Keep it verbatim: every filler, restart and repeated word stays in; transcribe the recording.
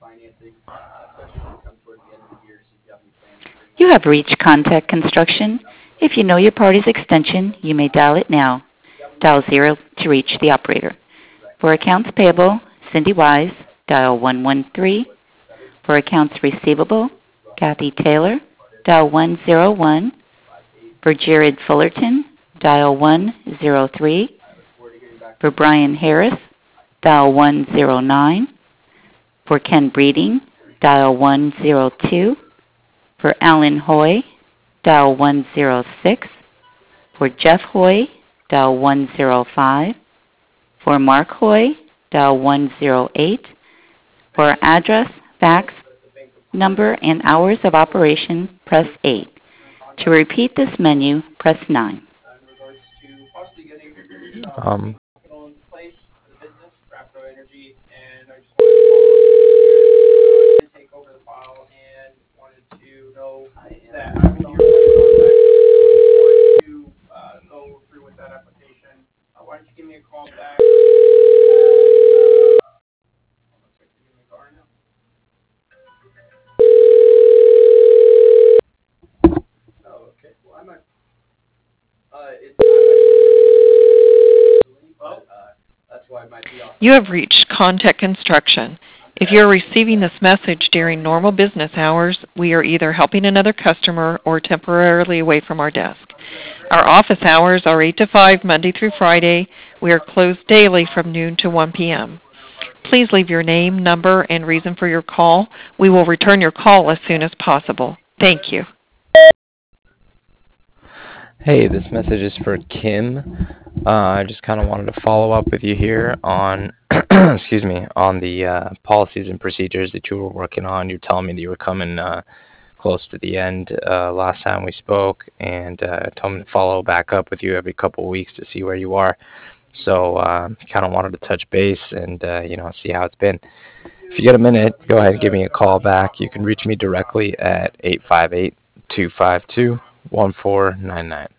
You have reached Contact Construction. If you know your party's extension, you may dial it now. Dial zero to reach the operator. For accounts payable, Cindy Wise, dial one one three. For accounts receivable, Kathy Taylor, dial one zero one. For Jared Fullerton, dial one zero three. For Brian Harris, dial one zero nine. For Ken Breeding, dial one zero two. For Alan Hoy, dial one zero six. For Jeff Hoy, dial one zero five. For Mark Hoy, dial one zero eight. For address, fax, number, and hours of operation, press eight. To repeat this menu, press nine. Um, You have reached Contact Construction. If you are receiving this message during normal business hours, we are either helping another customer or temporarily away from our desk. Our office hours are eight to five, Monday through Friday. We are closed daily from noon to one p.m. Please leave your name, number, and reason for your call. We will return your call as soon as possible. Thank you. hey, this message is for Kim. Uh, I just kind of wanted to follow up with you here on, excuse me, on the uh, policies and procedures that you were working on. You're telling me that you were coming uh, close to the end uh, last time we spoke, and uh, told me to follow back up with you every couple of weeks to see where you are. So uh, kind of wanted to touch base and uh, you know see how it's been. If you get a minute, go ahead and give me a call back. You can reach me directly at eight five eight, two five two, one four nine nine.